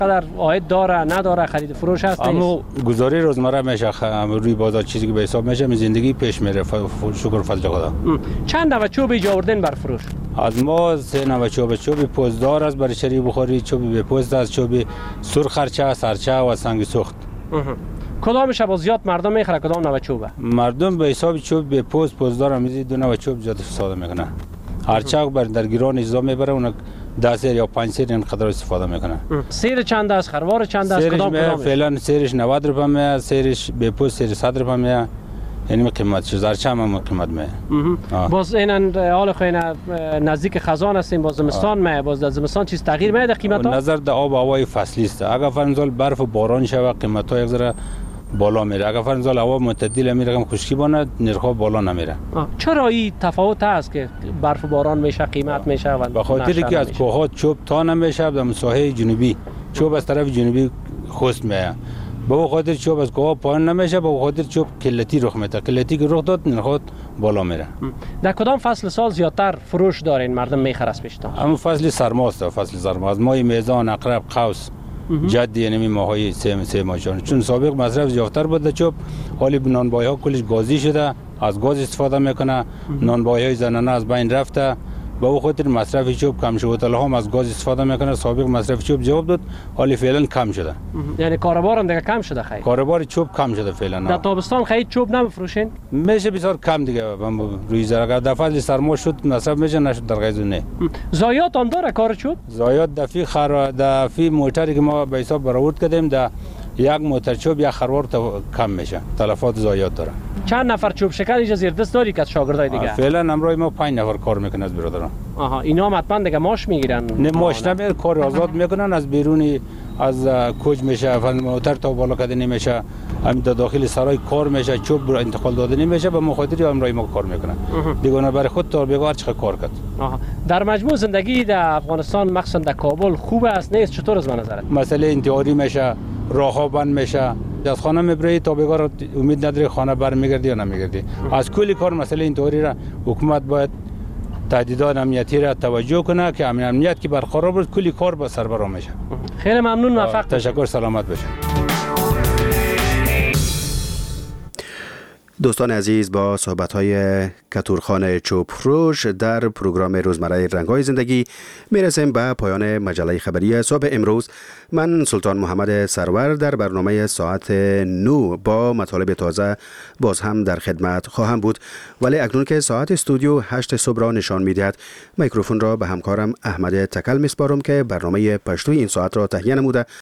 قدر عاید داره نداره، خرید فروش هست؟ اما گزاری روزمره میشه روی بازار چیزی که به حساب میشه زندگی پیش میره شکر فضل خدا. چند نوع چوب اینجا آوردین بر فروش؟ از ما 3 نوع چوب پوزدار است برای شری بخوری، چوب به پوست است، چوب سرخ خرچه، سرچه و سنگ سوخت. کدامش با زیاد مردم میخره؟ کدام نوع چوبه؟ مردم به حساب چوب به پوزدار هم دو نوع چوب زیاد استفاده میکنه. هرچه بر در گیران اجزا میبره اون 10 سیر یا 5 سیر اینقدر استفاده میکنه. سیر چند است؟ خروار چند است؟ کدامش؟ فعلا سیرش 90 روپیه میه، سیرش به پوست سیر 100 روپیه میه. یعنی قیمتش زرچه هم قیمت میه. باز این حال خوینه نزدیک خزان هستیم، باز زمستان میه، باز در زمستان چیز تغییر میده قیمت ها؟ نظر در آب و هوای فصلی است. اگر فرض برف و باران شوه قیمت ها یک ذره بالا میره. اگر فرض هوا معتدل میره کم خشکی بانه نرخ بالا نمیره. چرا این تفاوت هست که برف و باران میشه قیمت میشه؟ و به خاطر که از کوه ها چوب تا نمیشه در ساحل جنوبی، چوب از طرف جنوبی خست میه. به خاطر چوب از کوه پایین نمیشه، به خاطر چوب کلتی رخ میده. کلتی که رخ داد نرخ بالا میره. در کدام فصل سال زیادتر فروش دارین مردم میخرست پیشتان؟ همون فصل سرماست. فصل سرما از ماه میزان، عقرب، قوس، جد، یعنی ماهای سه ماهان. چون سابق مصرف زیادتر بود چوب، حالی نانبای ها کلش گازی شده، از گاز استفاده میکنه. نانبای های زنانه از بین رفته، به او خاطر مصرف چوب کم شده. هتل هم از گاز استفاده میکنه. سابق مصرف چوب جواب داد، حالی فعلا کم شده. یعنی کاروبار هم دیگه کم شده. خیلی کاروبار چوب کم شده فعلا. در تابستان خیلی چوب نمیفروشین؟ میشه بسیار کم دیگه. روی زرگا در فصل سرما شد مصرف میشه، نشد در غیزو نه. زایات هم داره کار چوب؟ زایات دفی موتری که ما به حساب برآورد کردیم در یک موتر چوب یک خروار کم میشه. تلفات زایات داره. چند نفر چوب شکن اینجا زیر دست داری که شاگردای دیگه؟ فعلا امروز ما 5 نفر کار میکنن از برادران. اینا هم حتما دیگه ماش میگیرن؟ نه ماش نمیگیرن، کار آزاد میکنن. از بیرونی از کوچ میشه، فن موتر تا بالا کده نمیشه، همین داخل سرای کار میشه، چوب انتقال داده نمیشه. به مخاطر امروز ما کار میکنن. دیگه برای خود تا بگو هر چقدر کار کرد. در مجموع زندگی در افغانستان مخصوصا در کابل خوب است نیست؟ چطور از نظرت؟ مسئله انتحاری میشه، راه ها بند میشه، از خانه میبری تا بگار امید نداری خانه برمیگردی یا نمیگردی. از کلی کار مسئله انتحاری را حکومت باید تهدیدات امنیتی را توجه کنه که امنیت که برقرار بود کلی کار با سر برآ میشه. خیلی ممنون، موفق. تشکر، سلامت باشید. دوستان عزیز، با صحبت‌های کتورخان چوب فروش در پروگرام روزمره رنگ‌های زندگی میرسیم به پایان مجله خبری صبح امروز. من سلطان محمد سرور در برنامه ساعت 9 با مطالب تازه باز هم در خدمت خواهم بود، ولی اکنون که ساعت استودیو 8 صبح را نشان می‌دهد، میکروفون را به همکارم احمد تکل میسپارم که برنامه پشتوی این ساعت را تهیه نموده